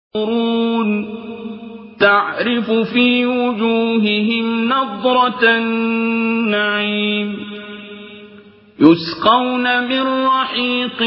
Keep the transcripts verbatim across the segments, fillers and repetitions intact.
تعرف في وجوههم نضرة النعيم يسقون من رحيق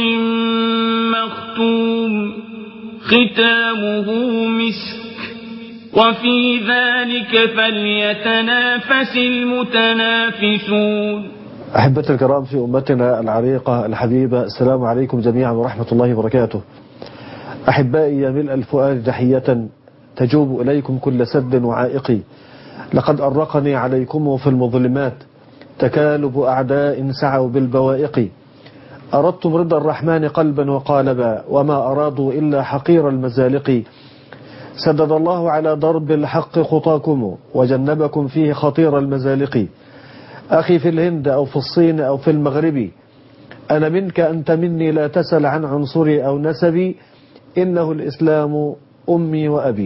مختوم ختامه مسك وفي ذلك فليتنافس المتنافسون. أحبتي الكرام في أمتنا العريقة الحبيبة، السلام عليكم جميعا ورحمة الله وبركاته. أحبائي يا ملء الفؤاد تحية تجوب إليكم كل سد وعائقي، لقد أرقني عليكم في المظلمات تكالب أعداء سعوا بالبوائق. أردتم رضا الرحمن قلبا وقالبا وما أرادوا إلا حقير المزالق. سدد الله على ضرب الحق خطاكم وجنبكم فيه خطير المزالق. أخي في الهند أو في الصين أو في المغرب، أنا منك أنت مني، لا تسل عن عنصري أو نسبي، إنه الإسلام أمي وأبي.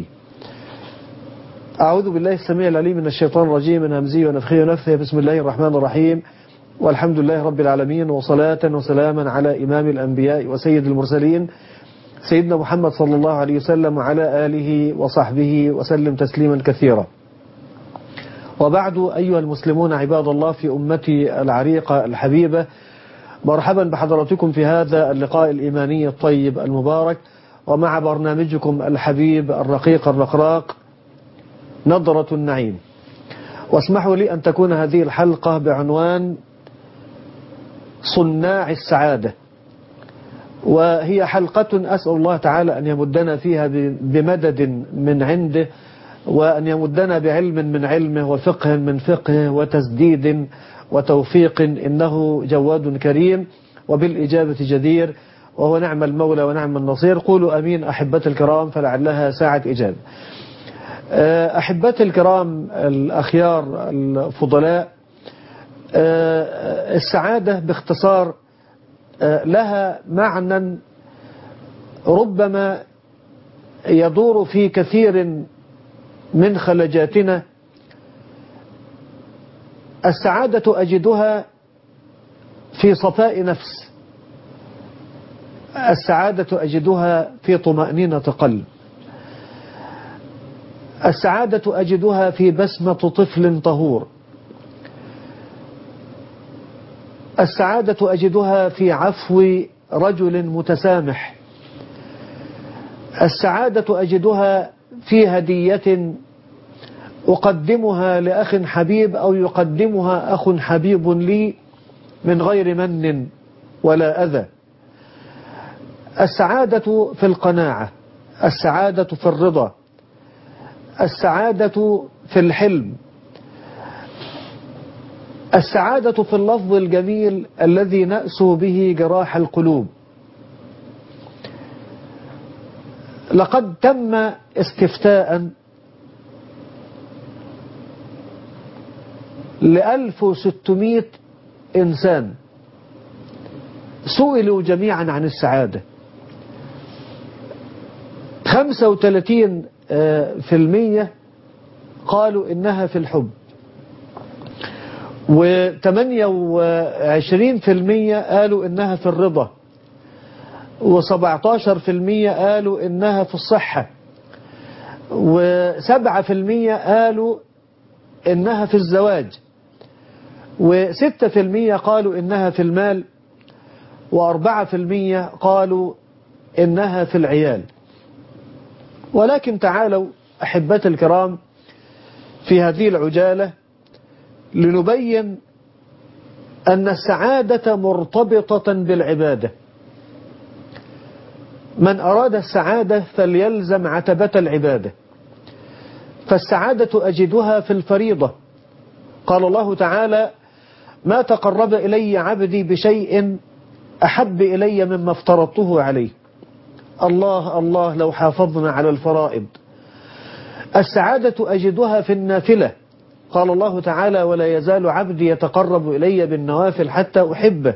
أعوذ بالله السميع العليم من الشيطان الرجيم من همزه ونفخه ونفثه. بسم الله الرحمن الرحيم، والحمد لله رب العالمين، وصلاة وسلاما على إمام الأنبياء وسيد المرسلين سيدنا محمد صلى الله عليه وسلم وعلى آله وصحبه وسلم تسليما كثيرا. وبعد، أيها المسلمون عباد الله في أمتي العريقة الحبيبة، مرحبا بحضراتكم في هذا اللقاء الإيماني الطيب المبارك، ومع برنامجكم الحبيب الرقيق الرقراق نضرة النعيم. واسمحوا لي أن تكون هذه الحلقة بعنوان صناع السعادة، وهي حلقة أسأل الله تعالى أن يمدنا فيها بمدد من عنده، وأن يمدنا بعلم من علمه وفقه من فقهه وتسديد وتوفيق، إنه جواد كريم وبالإجابة جدير، وهو نعم المولى ونعم النصير. قولوا أمين أحبتي الكرام، فلعلها ساعة إجابة. أحبتي الكرام الأخيار الفضلاء، السعادة باختصار لها معنى ربما يدور في كثير من خلجاتنا. السعادة أجدها في صفاء نفس، السعادة أجدها في طمأنينة قلب، السعادة أجدها في بسمة طفل طهور، السعادة أجدها في عفو رجل متسامح، السعادة أجدها في هدية أقدمها لأخ حبيب أو يقدمها أخ حبيب لي من غير من ولا أذى. السعادة في القناعة، السعادة في الرضا، السعادة في الحلم، السعادة في اللفظ الجميل الذي نأسو به جراح القلوب. لقد تم استفتاء لألف وستمائة إنسان سئلوا جميعا عن السعادة. خمسة وثلاثين في المية قالوا إنها في الحب، وثمانية وعشرين في المية قالوا إنها في الرضا، وسبعة عشر في المية قالوا إنها في الصحة، وسبعة في المية قالوا إنها في الزواج، وستة في المية قالوا إنها في المال، وأربعة في المية قالوا إنها في العيال. ولكن تعالوا أحبتي الكرام في هذه العجالة لنبين أن السعادة مرتبطة بالعبادة. من أراد السعادة فليلزم عتبة العبادة، فالسعادة أجدها في الفريضة. قال الله تعالى: ما تقرب إلي عبدي بشيء أحب إلي مما افترضته عليه. الله الله لو حافظنا على الفرائض. السعادة أجدها في النافلة. قال الله تعالى: ولا يزال عبدي يتقرب إلي بالنوافل حتى أحبه.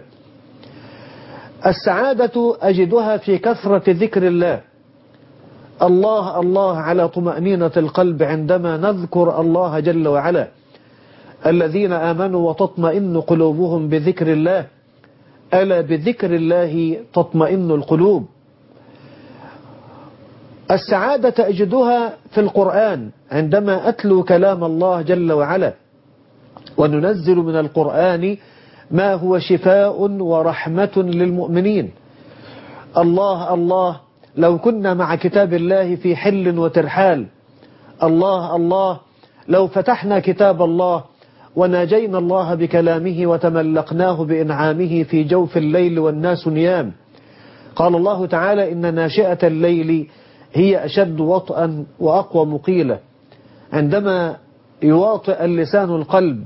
السعادة أجدها في كثرة ذكر الله. الله الله على طمأنينة القلب عندما نذكر الله جل وعلا. الذين آمنوا وتطمئن قلوبهم بذكر الله، ألا بذكر الله تطمئن القلوب. السعادة أجدها في القرآن عندما أتلو كلام الله جل وعلا، وننزل من القرآن ما هو شفاء ورحمة للمؤمنين. الله الله لو كنا مع كتاب الله في حل وترحال. الله الله لو فتحنا كتاب الله وناجينا الله بكلامه وتملقناه بإنعامه في جوف الليل والناس نيام. قال الله تعالى إن ناشئة الليل هي أشد وطئا وأقوى مقيلة. عندما يواطئ اللسان القلب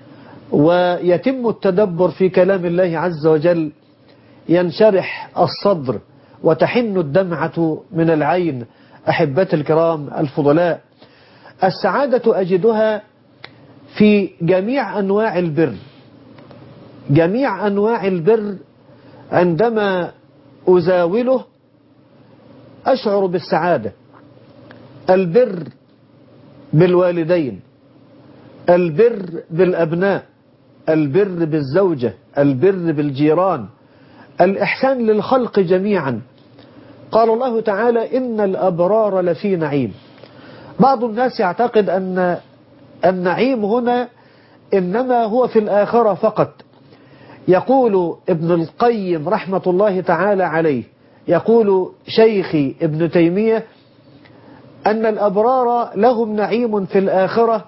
ويتم التدبر في كلام الله عز وجل ينشرح الصدر وتحن الدمعة من العين. أحبتي الكرام الفضلاء، السعادة أجدها في جميع أنواع البر. جميع أنواع البر عندما أزاوله أشعر بالسعادة. البر بالوالدين، البر بالأبناء، البر بالزوجة، البر بالجيران، الإحسان للخلق جميعا. قال الله تعالى إن الأبرار لفي نعيم. بعض الناس يعتقد أن النعيم هنا إنما هو في الآخرة فقط. يقول ابن القيم رحمة الله تعالى عليه، يقول شيخي ابن تيمية أن الأبرار لهم نعيم في الآخرة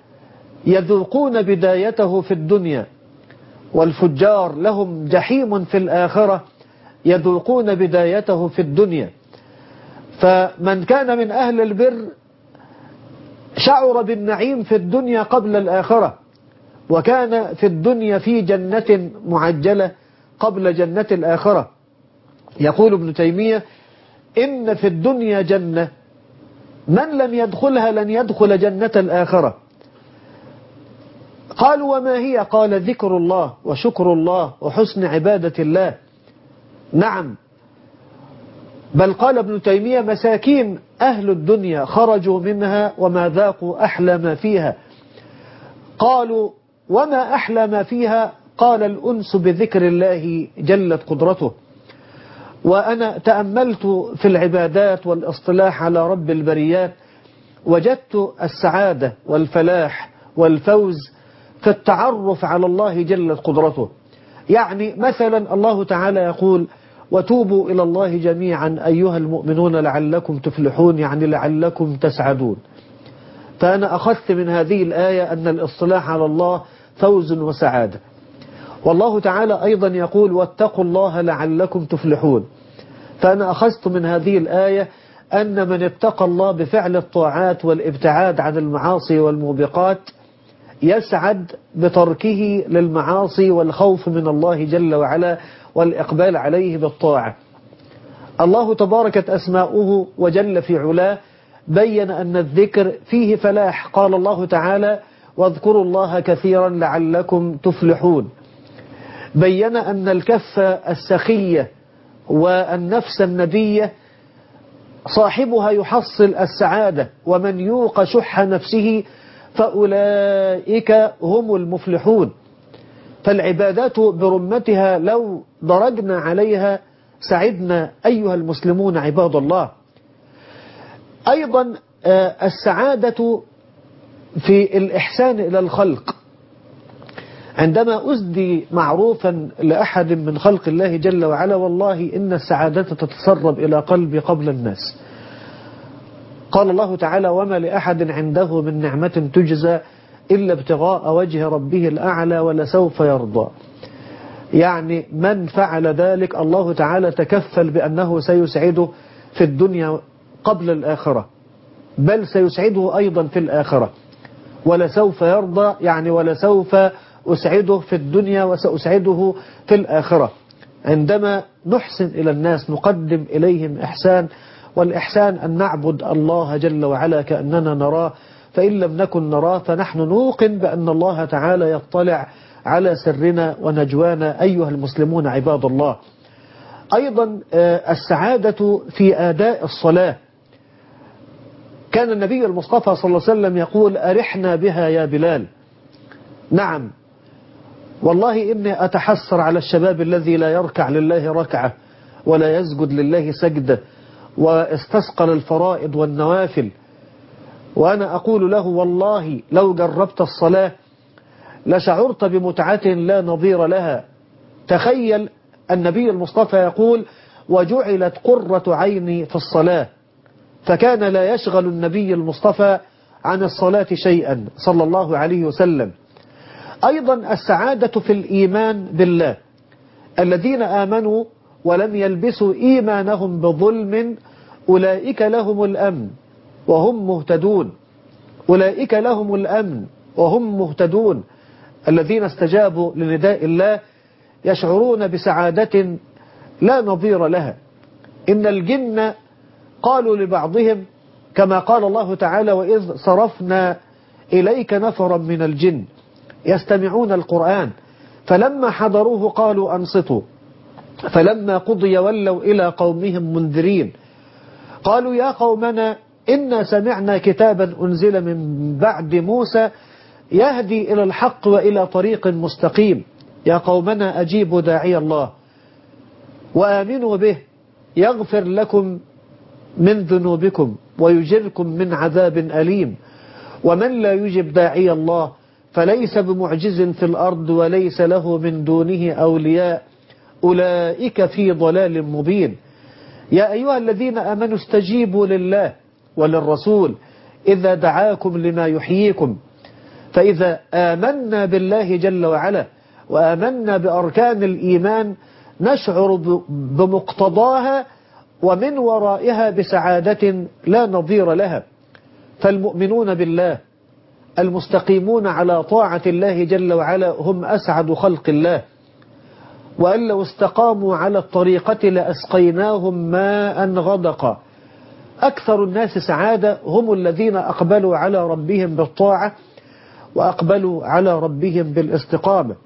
يذوقون بدايته في الدنيا، والفجار لهم جحيم في الآخرة يذوقون بدايته في الدنيا. فمن كان من أهل البر شعر بالنعيم في الدنيا قبل الآخرة، وكان في الدنيا في جنة معجلة قبل جنة الآخرة. يقول ابن تيمية إن في الدنيا جنة من لم يدخلها لن يدخل جنة الآخرة. قالوا وما هي؟ قال ذكر الله وشكر الله وحسن عبادة الله. نعم، بل قال ابن تيمية مساكين أهل الدنيا خرجوا منها وما ذاقوا أحلى ما فيها. قالوا وما أحلى ما فيها؟ قال الأنس بذكر الله جلت قدرته. وأنا تأملت في العبادات والاصطلاح على رب البريات، وجدت السعادة والفلاح والفوز في التعرف على الله جلت قدرته. يعني مثلا الله تعالى يقول وتوبوا إلى الله جميعا أيها المؤمنون لعلكم تفلحون، يعني لعلكم تسعدون. فأنا أخذت من هذه الآية أن الاصطلاح على الله فوز وسعادة. والله تعالى أيضا يقول واتقوا الله لعلكم تفلحون. فأنا أخذت من هذه الآية أن من اتقى الله بفعل الطاعات والابتعاد عن المعاصي والموبقات يسعد بتركه للمعاصي والخوف من الله جل وعلا والإقبال عليه بالطاعة. الله تباركت أسماؤه وجل في علاه بين أن الذكر فيه فلاح. قال الله تعالى واذكروا الله كثيرا لعلكم تفلحون. بين أن الكف السخية والنفس الندية صاحبها يحصل السعادة، ومن يوق شح نفسه فأولئك هم المفلحون. فالعبادات برمتها لو درجنا عليها سعدنا أيها المسلمون عباد الله. أيضا السعادة في الإحسان إلى الخلق. عندما أسدي معروفا لأحد من خلق الله جل وعلا والله إن السعادة تتسرب إلى قلبي قبل الناس. قال الله تعالى وما لأحد عنده من نعمة تجزى إلا ابتغاء وجه ربه الأعلى ولسوف يرضى. يعني من فعل ذلك الله تعالى تكفل بأنه سيسعده في الدنيا قبل الآخرة، بل سيسعده أيضا في الآخرة. ولسوف يرضى يعني ولسوف أسعده في الدنيا وسأسعده في الآخرة. عندما نحسن إلى الناس نقدم إليهم إحسان، والإحسان أن نعبد الله جل وعلا كأننا نراه، فإن لم نكن نراه فنحن نوقن بأن الله تعالى يطلع على سرنا ونجوانا أيها المسلمون عباد الله. أيضا السعادة في أداء الصلاة. كان النبي المصطفى صلى الله عليه وسلم يقول أرحنا بها يا بلال. نعم والله إني أتحسر على الشباب الذي لا يركع لله ركعة ولا يسجد لله سجدة واستثقل الفرائض والنوافل. وأنا أقول له والله لو جربت الصلاة لشعرت بمتعة لا نظير لها. تخيل النبي المصطفى يقول وجعلت قرة عيني في الصلاة، فكان لا يشغل النبي المصطفى عن الصلاة شيئا صلى الله عليه وسلم. أيضا السعادة في الإيمان بالله، الذين آمنوا ولم يلبسوا إيمانهم بظلم أولئك لهم الأمن وهم مهتدون. أولئك لهم الأمن وهم مهتدون. الذين استجابوا لنداء الله يشعرون بسعادة لا نظير لها. إن الجن قالوا لبعضهم كما قال الله تعالى وإذ صرفنا إليك نفرا من الجن يستمعون القرآن فلما حضروه قالوا أنصتوا فلما قضي ولوا إلى قومهم منذرين قالوا يا قومنا إنا سمعنا كتابا أنزل من بعد موسى يهدي إلى الحق وإلى طريق مستقيم يا قومنا أجيبوا داعي الله وآمنوا به يغفر لكم من ذنوبكم ويجركم من عذاب أليم ومن لا يجب داعي الله فليس بمعجز في الأرض وليس له من دونه أولياء أولئك في ضلال مبين. يا أيها الذين آمنوا استجيبوا لله وللرسول إذا دعاكم لما يحييكم. فإذا آمنا بالله جل وعلا وآمنا بأركان الإيمان نشعر بمقتضاها ومن ورائها بسعادة لا نظير لها. فالمؤمنون بالله المستقيمون على طاعة الله جل وعلا هم أسعد خلق الله، وأن لو استقاموا على الطريقة لأسقيناهم ماء غدقا. أكثر الناس سعادة هم الذين أقبلوا على ربهم بالطاعة وأقبلوا على ربهم بالاستقامة.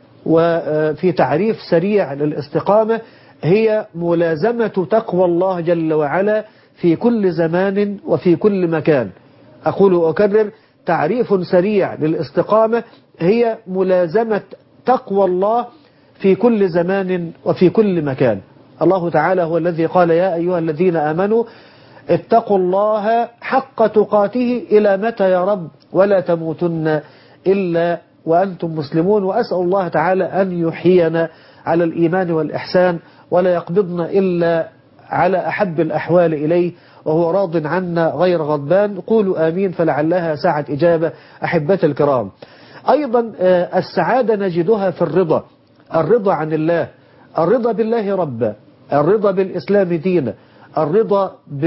وفي تعريف سريع للاستقامة هي ملازمة تقوى الله جل وعلا في كل زمان وفي كل مكان. أقول وأكرر تعريف سريع للاستقامة هي ملازمة تقوى الله في كل زمان وفي كل مكان. الله تعالى هو الذي قال يا أيها الذين آمنوا اتقوا الله حق تقاته إلى متى يا رب ولا تموتن إلا وأنتم مسلمون. وأسأل الله تعالى أن يحيينا على الإيمان والإحسان ولا يقبضنا إلا على أحب الأحوال إليه وهو راض عنا غير غضبان. قولوا آمين فلعلها ساعة إجابة. أحبتي الكرام، أيضا السعادة نجدها في الرضا، الرضا عن الله، الرضا بالله ربا، الرضا بالإسلام دينا، الرضا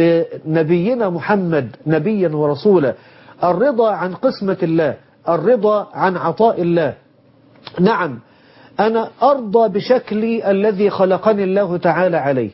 بنبينا محمد نبيا ورسولا، الرضا عن قسمة الله، الرضا عن عطاء الله. نعم أنا أرضى بشكلي الذي خلقني الله تعالى عليه،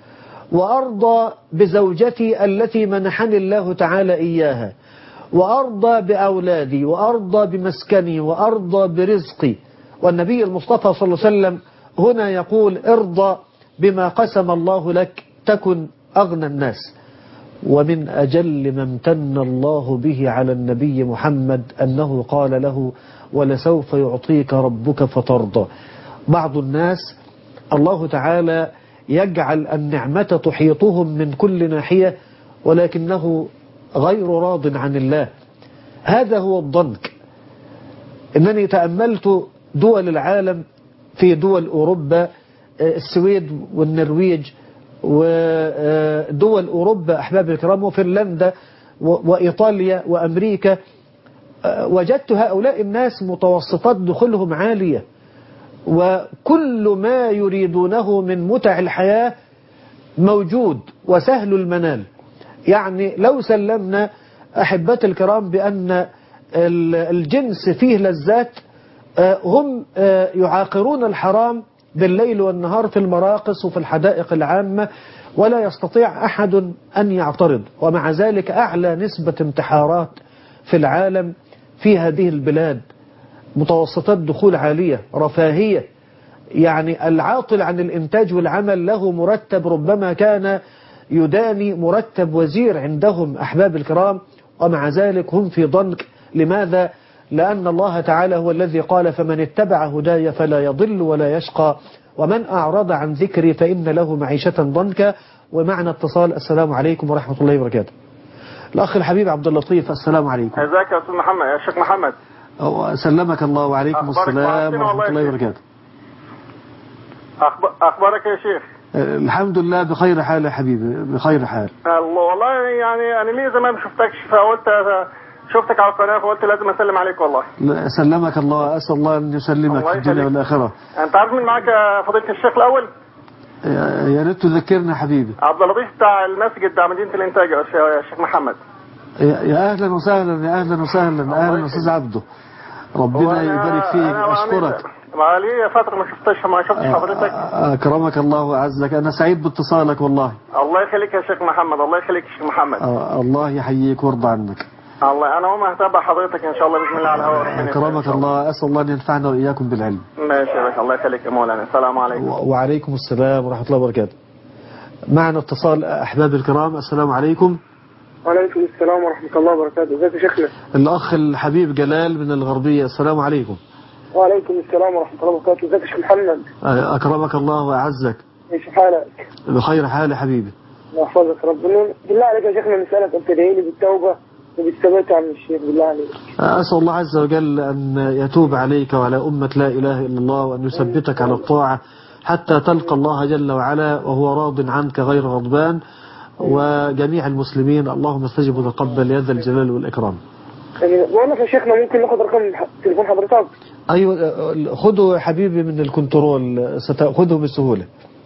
وأرضى بزوجتي التي منحني الله تعالى إياها، وأرضى بأولادي، وأرضى بمسكني، وأرضى برزقي. والنبي المصطفى صلى الله عليه وسلم هنا يقول ارضى بما قسم الله لك تكن أغنى الناس. ومن أجل ما امتن الله به على النبي محمد أنه قال له ولسوف يعطيك ربك فترضى. بعض الناس الله تعالى يجعل النعمة تحيطهم من كل ناحية ولكنه غير راض عن الله. هذا هو الضنك. إنني تأملت دول العالم في دول أوروبا، السويد والنرويج ودول أوروبا أحباب الكرام وفنلندا وإيطاليا وأمريكا، وجدت هؤلاء الناس متوسطات دخولهم عالية وكل ما يريدونه من متع الحياة موجود وسهل المنال. يعني لو سلمنا أحبات الكرام بأن الجنس فيه لذات، هم يعاقرون الحرام بالليل والنهار في المراقص وفي الحدائق العامة ولا يستطيع أحد أن يعترض. ومع ذلك أعلى نسبة انتحارات في العالم في هذه البلاد، متوسطات دخول عالية، رفاهية. يعني العاطل عن الإنتاج والعمل له مرتب ربما كان يداني مرتب وزير عندهم أحباب الكرام، ومع ذلك هم في ضنك. لماذا؟ لأن الله تعالى هو الذي قال فمن اتبع هداي فلا يضل ولا يشقى ومن أعرض عن ذكري فإن له معيشة ضنكا. ومعنى اتصال. السلام عليكم ورحمة الله وبركاته. الأخ الحبيب عبد اللطيف، السلام عليكم. ازيك يا أستاذ محمد يا شيخ محمد؟ سلمك الله وعليكم السلام ورحمة الله وبركاته. أخبارك يا شيخ؟ الحمد لله بخير حال يا حبيبي، بخير حال. الله والله يعني أنا ليه زمان ما شفتكش فقلت شفتك على القناة فقلت لازم أسلم عليك والله. سلمك الله، أسأل الله أن يسلمك في الدنيا والآخرة. أنت عارف مين معاك يا فضيلة الشيخ الأول؟ يا ريت تذكرنا حبيبي. عبد اللطيف بتاع المسجد بتاع مدينة الإنتاج يا شيخ محمد. يا أهلا وسهلا، يا أهلا وسهلا، أهلا أستاذ عبده، ربنا يبارك فيك. أشكرك. ما لي فترة ما شفتش ما شفتش حضرتك. أكرمك الله وأعزك، أنا سعيد باتصالك والله. الله يخليك يا شيخ محمد، الله يخليك يا شيخ محمد. الله يحييك ويرضى عنك. الله أنا وما هتابع حضرتك إن شاء الله بسم الله على الهواء. أكرمك الله، أسأل الله أن ينفعنا وإياكم بالعلم. ماشي يا باشا، الله يخليك يا مولانا. السلام عليكم. وعليكم السلام ورحمة الله وبركاته. معنا اتصال أحباب الكرام. السلام عليكم. وعليكم السلام ورحمة الله وبركاته. ازيك يا شيخنا؟ الأخ الحبيب جلال من الغربية. السلام عليكم. وعليكم السلام ورحمة الله وبركاته. ازيك يا شيخ محمد؟ أكرمك الله وأعزك. كيف حالك؟ بخير حال يا حبيبي. الله يحفظك ربنا. بالله عليك يا شيخنا نسألك أن تدعي لي بالتوبة وبالثبات عن الشيخ بالله عليك. أسأل الله عز وجل أن يتوب عليك وعلى أمة لا إله إلا الله، وأن يثبتك على الطاعة حتى تلقى الله جل وعلا وهو راض عنك غير غضبان، وجميع المسلمين. اللهم استجب وتقبل يا ذا الجلال والإكرام. يعني بقول لك يا شيخنا ممكن ناخد رقم تليفون حضرتك؟ أيوة خده يا حبيبي من الكنترول، ستأخذه بسهولة.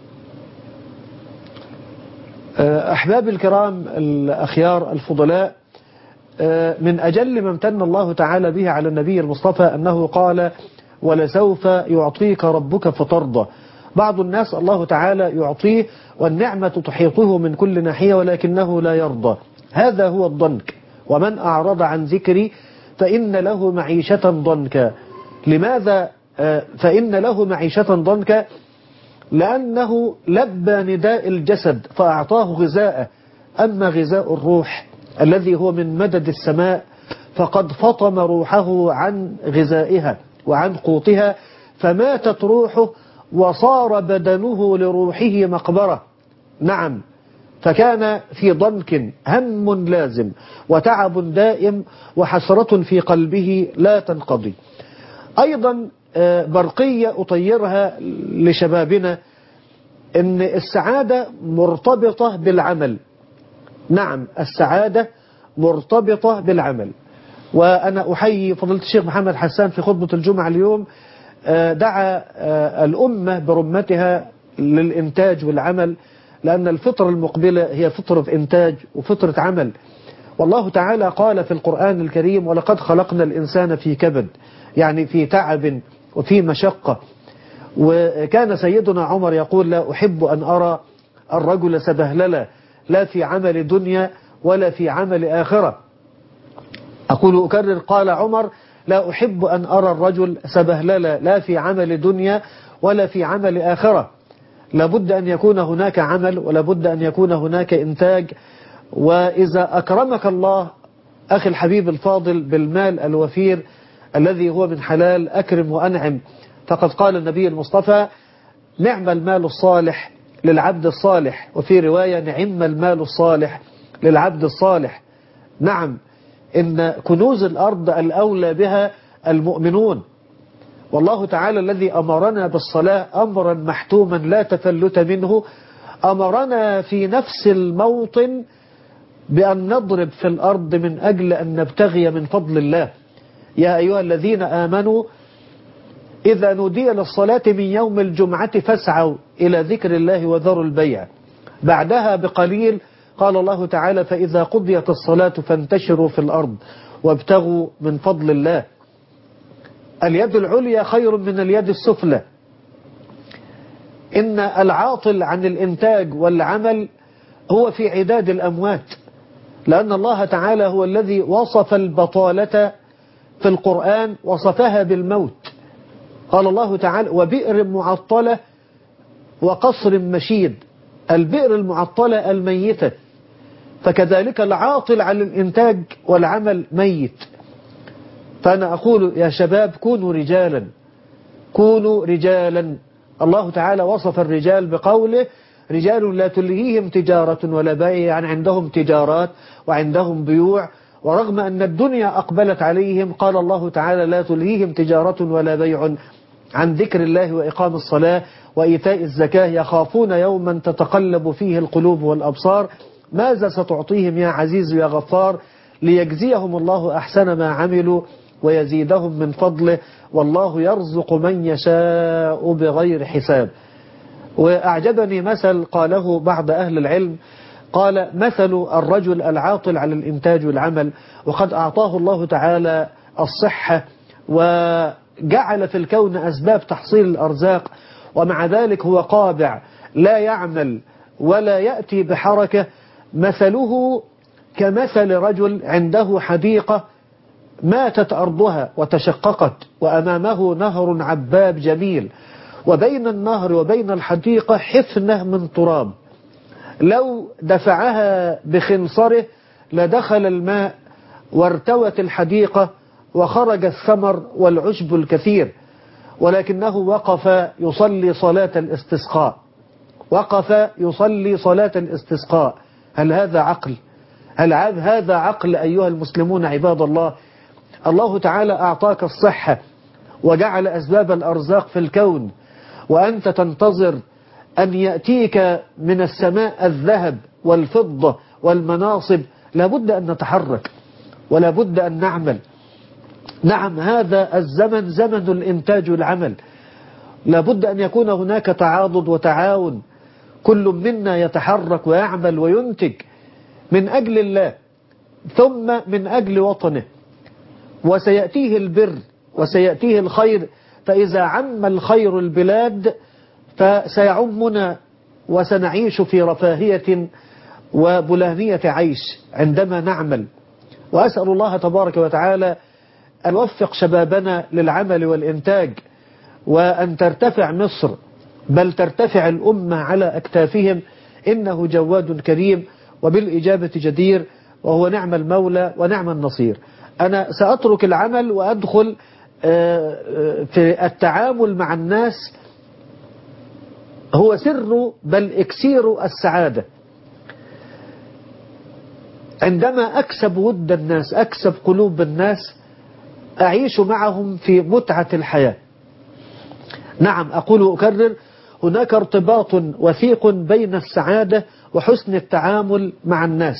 أحباب الكرام الأخيار الفضلاء، من أجل ما امتن الله تعالى به على النبي المصطفى أنه قال ولسوف يعطيك ربك فترضى. بعض الناس الله تعالى يعطيه والنعمة تحيطه من كل ناحية ولكنه لا يرضى. هذا هو الضنك. ومن أعرض عن ذكري فإن له معيشة ضنكا. لماذا فإن له معيشة ضنكا؟ لأنه لبى نداء الجسد فأعطاه غذاءه، أما غذاء الروح الذي هو من مدد السماء فقد فطم روحه عن غذائها وعن قوتها، فماتت روحه وصار بدنه لروحه مقبرة. نعم، فكان في ضنك، هم لازم وتعب دائم وحسرة في قلبه لا تنقضي. أيضا برقية أطيرها لشبابنا، إن السعادة مرتبطة بالعمل. نعم، السعادة مرتبطة بالعمل. وأنا أحيي فضيلة الشيخ محمد حسان في خطبة الجمعة اليوم، دعا الأمة برمتها للإنتاج والعمل، لأن الفطرة المقبلة هي فطرة إنتاج وفطرة عمل. والله تعالى قال في القرآن الكريم ولقد خلقنا الإنسان في كبد، يعني في تعب وفي مشقة. وكان سيدنا عمر يقول لا أحب أن أرى الرجل سبهللا، لا في عمل دنيا ولا في عمل آخرة. أقول أكرر، قال عمر لا أحب أن أرى الرجل سبهللا، لا في عمل دنيا ولا في عمل آخرة. لابد أن يكون هناك عمل ولابد أن يكون هناك إنتاج. وإذا أكرمك الله أخي الحبيب الفاضل بالمال الوفير الذي هو من حلال، أكرم وأنعم. فقد قال النبي المصطفى نعم المال الصالح للعبد الصالح، وفي رواية نعم المال الصالح للعبد الصالح. نعم، إن كنوز الأرض الأولى بها المؤمنون. والله تعالى الذي أمرنا بالصلاة أمرا محتوما لا تفلت منه، أمرنا في نفس الموطن بأن نضرب في الأرض من أجل أن نبتغي من فضل الله. يا أيها الذين آمنوا إذا نودي للصلاة من يوم الجمعة فاسعوا إلى ذكر الله وذروا البيع. بعدها بقليل قال الله تعالى فإذا قضيت الصلاة فانتشروا في الأرض وابتغوا من فضل الله. اليد العليا خير من اليد السفلى. إن العاطل عن الإنتاج والعمل هو في عداد الأموات، لأن الله تعالى هو الذي وصف البطالة في القرآن، وصفها بالموت. قال الله تعالى وبئر معطلة وقصر مشيد. البئر المعطلة الميتة، فكذلك العاطل عن الإنتاج والعمل ميت. فأنا أقول يا شباب كونوا رجالا، كونوا رجالا الله تعالى وصف الرجال بقوله رجال لا تلهيهم تجارة ولا بيع، يعني عندهم تجارات وعندهم بيوع، ورغم أن الدنيا أقبلت عليهم قال الله تعالى لا تلهيهم تجارة ولا بيع عن ذكر الله وإقام الصلاة وإيتاء الزكاة يخافون يوما تتقلب فيه القلوب والأبصار ماذا ستعطيهم يا عزيز يا غفار ليجزيهم الله أحسن ما عملوا ويزيدهم من فضله والله يرزق من يشاء بغير حساب. وأعجبني مثل قاله بعض أهل العلم، قال مثل الرجل العاطل على الإنتاج والعمل وقد أعطاه الله تعالى الصحة وجعل في الكون أسباب تحصيل الأرزاق، ومع ذلك هو قابع لا يعمل ولا يأتي بحركة، مثله كمثل رجل عنده حديقة ماتت أرضها وتشققت وأمامه نهر عباب جميل، وبين النهر وبين الحديقة حفنة من تراب، لو دفعها بخنصره لدخل الماء وارتوت الحديقة وخرج الثمر والعشب الكثير، ولكنه وقف يصلي صلاة الاستسقاء وقف يصلي صلاة الاستسقاء. هل هذا عقل؟ هل هذا عقل أيها المسلمون عباد الله؟ الله تعالى أعطاك الصحة وجعل أسباب الأرزاق في الكون، وأنت تنتظر أن يأتيك من السماء الذهب والفضة والمناصب. لابد أن نتحرك ولا بد أن نعمل. نعم هذا الزمن زمن الإنتاج والعمل، لابد أن يكون هناك تعاضد وتعاون، كل منا يتحرك ويعمل وينتج من أجل الله ثم من أجل وطنه، وسيأتيه البر وسيأتيه الخير، فإذا عم الخير البلاد فسيعمنا وسنعيش في رفاهية وبلهنية عيش عندما نعمل. وأسأل الله تبارك وتعالى أن يوفق شبابنا للعمل والإنتاج، وأن ترتفع مصر بل ترتفع الأمة على أكتافهم، إنه جواد كريم وبالإجابة جدير، وهو نعم المولى ونعم النصير. أنا سأترك العمل وأدخل في التعامل مع الناس، هو سر بل إكسير السعادة. عندما أكسب ود الناس أكسب قلوب الناس أعيش معهم في متعة الحياة. نعم أقول وأكرر، هناك ارتباط وثيق بين السعادة وحسن التعامل مع الناس.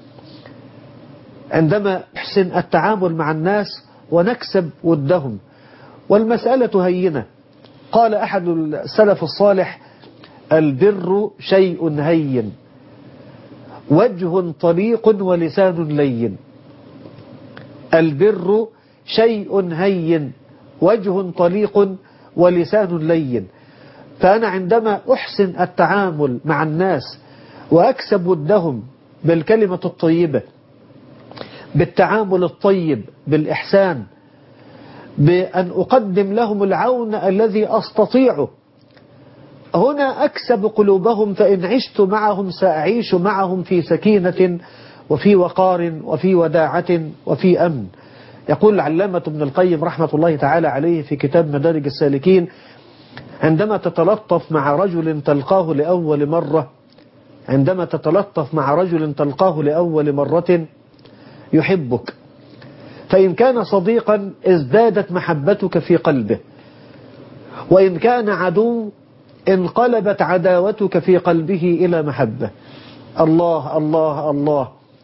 عندما نحسن التعامل مع الناس ونكسب ودهم، والمسألة هينة. قال أحد السلف الصالح البر شيء هين وجه طليق ولسان لين. البر شيء هين وجه طليق ولسان لين. فأنا عندما أحسن التعامل مع الناس وأكسب ودهم بالكلمة الطيبة، بالتعامل الطيب، بالإحسان، بأن أقدم لهم العون الذي أستطيعه، هنا أكسب قلوبهم، فإن عشت معهم سأعيش معهم في سكينة وفي وقار وفي وداعة وفي أمن. يقول العلامة ابن القيم رحمة الله تعالى عليه في كتاب مدارج السالكين: عندما تتلطف مع رجل تلقاه لأول مرة عندما تتلطف مع رجل تلقاه لأول مرة يحبك، فإن كان صديقا ازدادت محبتك في قلبه، وإن كان عدو انقلبت عداوتك في قلبه إلى محبة. الله الله الله.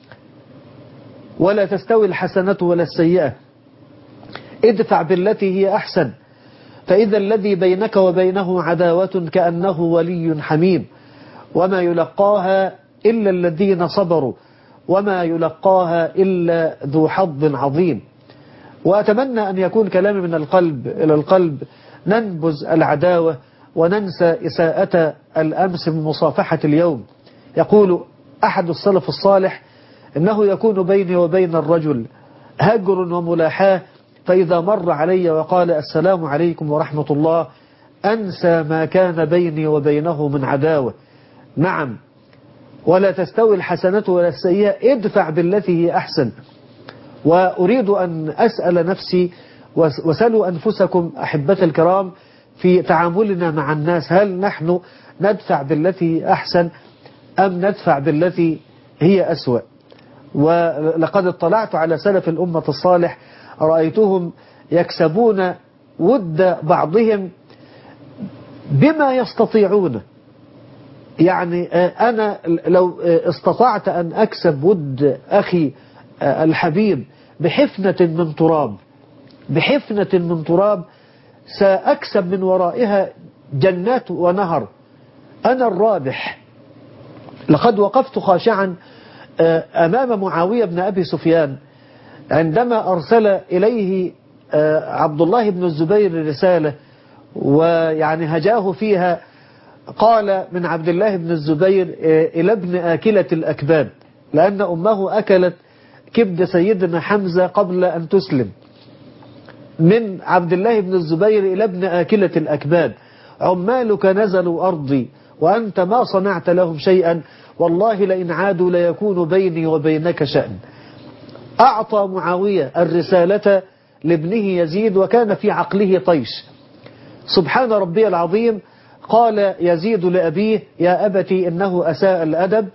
ولا تستوي الحسنة ولا السيئة، ادفع بالتي هي أحسن، فإذا الذي بينك وبينه عداوة كأنه ولي حميم، وما يلقاها إلا الذين صبروا وما يلقاها إلا ذو حظ عظيم. وأتمنى أن يكون كلامي من القلب إلى القلب، ننبذ العداوة وننسى إساءة الأمس من مصافحة اليوم. يقول أحد السلف الصالح: إنه يكون بيني وبين الرجل هجر وملاحاة، فإذا مر علي وقال السلام عليكم ورحمة الله أنسى ما كان بيني وبينه من عداوة. نعم، ولا تستوي الحسنة ولا السيئة، ادفع بالتي هي أحسن. وأريد أن أسأل نفسي وسألوا أنفسكم أحبة الكرام، في تعاملنا مع الناس، هل نحن ندفع بالتي أحسن أم ندفع بالتي هي أسوأ؟ ولقد اطلعت على سلف الأمة الصالح، رأيتهم يكسبون ود بعضهم بما يستطيعون. يعني أنا لو استطعت أن أكسب ود أخي الحبيب بحفنة من تراب بحفنة من تراب سأكسب من ورائها جنات ونهر، أنا الرابح. لقد وقفت خاشعا أمام معاوية بن أبي سفيان عندما أرسل إليه عبد الله بن الزبير رسالة، ويعني هجاه فيها، قال من عبد الله بن الزبير إلى ابن آكلة الأكباد، لأن أمه أكلت كبد سيدنا حمزة قبل أن تسلم. من عبد الله بن الزبير إلى ابن آكلة الأكباد، عمالك نزلوا أرضي وأنت ما صنعت لهم شيئا، والله لئن عادوا ليكون بيني وبينك شأن. أعطى معاوية الرسالة لابنه يزيد وكان في عقله طيش. سبحان ربي العظيم، قال يزيد لأبيه يا أبتي إنه أساء الأدب،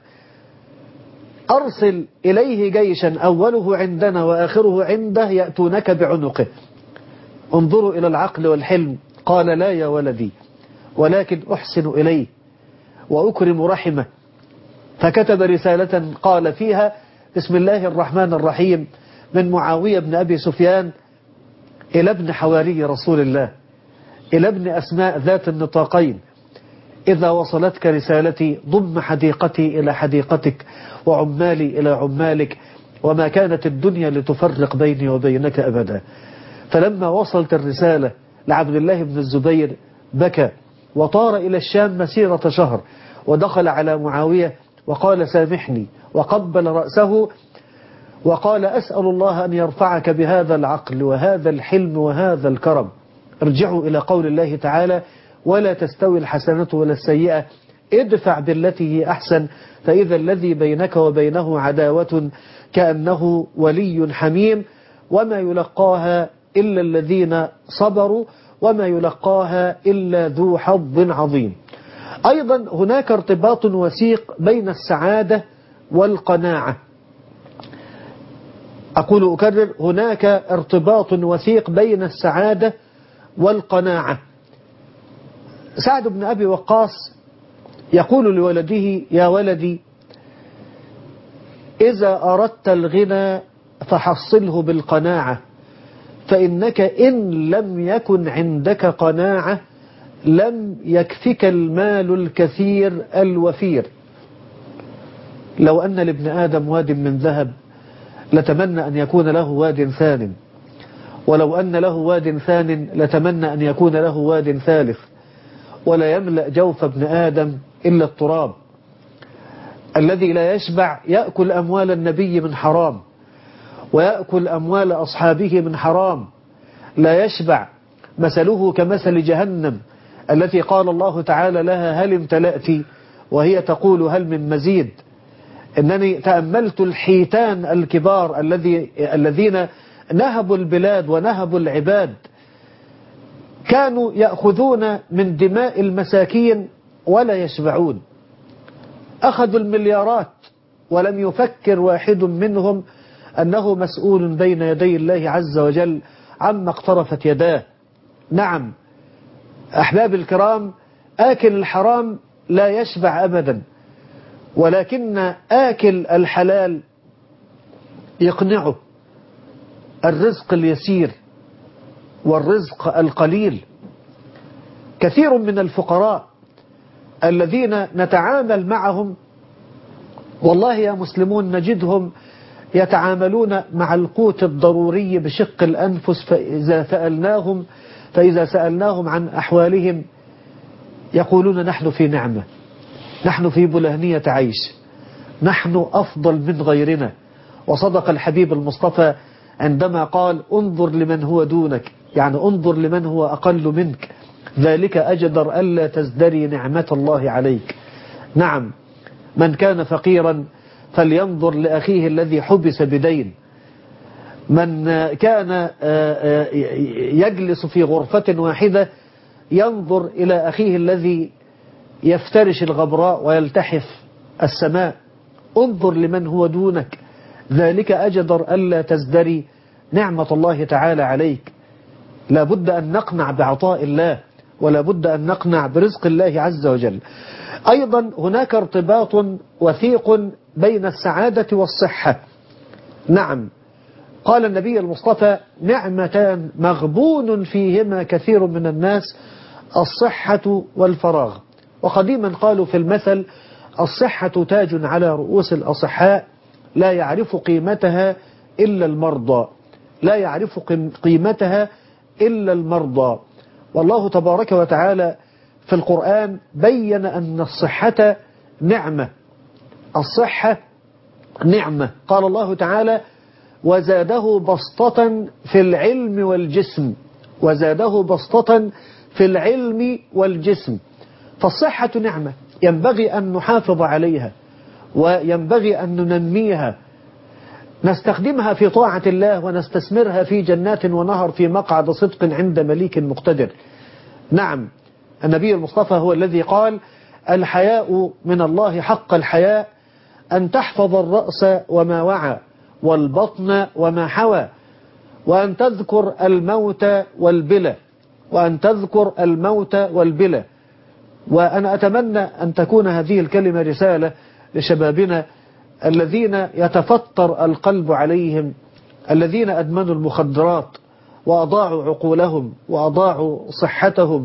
أرسل إليه جيشا أوله عندنا وآخره عنده يأتونك بعنقه. انظروا إلى العقل والحلم. قال لا يا ولدي، ولكن أحسن إليه وأكرم رحمه. فكتب رسالة قال فيها بسم الله الرحمن الرحيم من معاوية بن أبي سفيان إلى ابن حواري رسول الله، إلى ابن أسماء ذات النطاقين، إذا وصلتك رسالتي ضم حديقتي إلى حديقتك وعمالي إلى عمالك، وما كانت الدنيا لتفرق بيني وبينك أبدا. فلما وصلت الرسالة لعبد الله بن الزبير بكى وطار إلى الشام مسيرة شهر، ودخل على معاوية وقال سامحني، وقبل رأسه وقال أسأل الله أن يرفعك بهذا العقل وهذا الحلم وهذا الكرم. ارجعوا إلى قول الله تعالى ولا تستوي الحسنة ولا السيئة ادفع بالتي هي أحسن فإذا الذي بينك وبينه عداوة كأنه ولي حميم، وما يلقاها إلا الذين صبروا وما يلقاها إلا ذو حظ عظيم. أيضا هناك ارتباط وثيق بين السعادة والقناعة. أقول أكرر، هناك ارتباط وثيق بين السعادة والقناعة. سعد بن أبي وقاص يقول لولده يا ولدي إذا أردت الغنى فحصله بالقناعة، فإنك إن لم يكن عندك قناعة لم يكفك المال الكثير الوفير. لو أن لابن آدم واد من ذهب لتمنى أن يكون له واد ثان، ولو أن له واد ثان لتمنى أن يكون له واد ثالث، ولا يملأ جوف ابن آدم إلا التراب. الذي لا يشبع يأكل أموال النبي من حرام، ويأكل أموال أصحابه من حرام، لا يشبع. مثله كمثل جهنم التي قال الله تعالى لها هل امتلأت وهي تقول هل من مزيد. إنني تأملت الحيتان الكبار الذي الذين نهبوا البلاد ونهبوا العباد، كانوا يأخذون من دماء المساكين ولا يشبعون، أخذوا المليارات ولم يفكر واحد منهم أنه مسؤول بين يدي الله عز وجل عما اقترفت يداه. نعم أحباب الكرام، آكل الحرام لا يشبع أبدا، ولكن آكل الحلال يقنعه الرزق اليسير والرزق القليل. كثير من الفقراء الذين نتعامل معهم والله يا مسلمون نجدهم يتعاملون مع القوت الضروري بشق الأنفس، فإذا سألناهم فإذا سألناهم عن أحوالهم يقولون نحن في نعمة، نحن في بلهنية عيش، نحن أفضل من غيرنا. وصدق الحبيب المصطفى عندما قال انظر لمن هو دونك، يعني انظر لمن هو أقل منك، ذلك أجدر ألا تزدري نعمة الله عليك. نعم من كان فقيرا فلينظر لأخيه الذي حبس بدين، من كان يجلس في غرفة واحدة ينظر إلى أخيه الذي يفترش الغبراء ويلتحف السماء. انظر لمن هو دونك، ذلك أجدر ألا تزدري نعمة الله تعالى عليك. لا بد أن نقنع بعطاء الله، ولا بد أن نقنع برزق الله عز وجل. أيضا هناك ارتباط وثيق بين السعادة والصحة. نعم، قال النبي المصطفى: نعمتان مغبون فيهما كثير من الناس، الصحة والفراغ. وقديما قالوا في المثل: الصحة تاج على رؤوس الأصحاء، لا يعرف قيمتها إلا المرضى. لا يعرف قيمتها إلا المرضى. والله تبارك وتعالى في القرآن بين أن الصحة نعمة. الصحة نعمة. قال الله تعالى: وزاده بسطة في العلم والجسم. وزاده بسطة في العلم والجسم. فالصحة نعمة ينبغي أن نحافظ عليها، وينبغي أن ننميها، نستخدمها في طاعة الله، ونستثمرها في جنات ونهر في مقعد صدق عند مليك مقتدر. نعم، النبي المصطفى هو الذي قال: الحياء من الله حق الحياء أن تحفظ الرأس وما وعى، والبطن وما حوى، وأن تذكر الموت والبلى. وأن تذكر الموت والبلى. وأنا أتمنى أن تكون هذه الكلمة رسالة لشبابنا الذين يتفطر القلب عليهم، الذين أدمنوا المخدرات وأضاعوا عقولهم وأضاعوا صحتهم.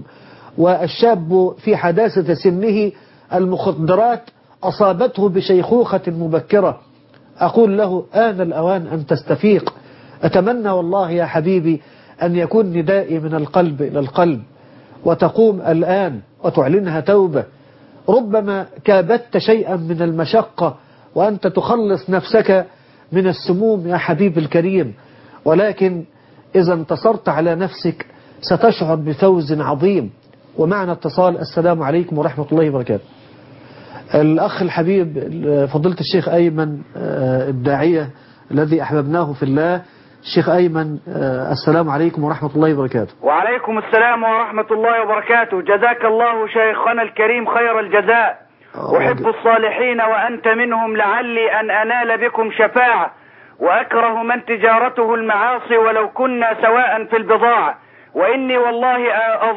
والشاب في حداثة سنه المخدرات أصابته بشيخوخة مبكرة. أقول له: آن الأوان أن تستفيق. أتمنى والله يا حبيبي أن يكون ندائي من القلب إلى القلب، وتقوم الآن وتعلنها توبة. ربما كابدت شيئا من المشقة وأنت تخلص نفسك من السموم يا حبيب الكريم، ولكن إذا انتصرت على نفسك ستشعر بفوز عظيم. ومعنا اتصال. السلام عليكم ورحمة الله وبركاته. الأخ الحبيب فضيلة الشيخ أيمن الداعية الذي أحببناه في الله. الشيخ أيمن، السلام عليكم ورحمة الله وبركاته. وعليكم السلام ورحمة الله وبركاته. جزاك الله شيخنا الكريم خير الجزاء. أحب الصالحين وأنت منهم، لعلي أن أنال بكم شفاعة، وأكره من تجارته المعاصي ولو كنا سواء في البضاعة. وإني والله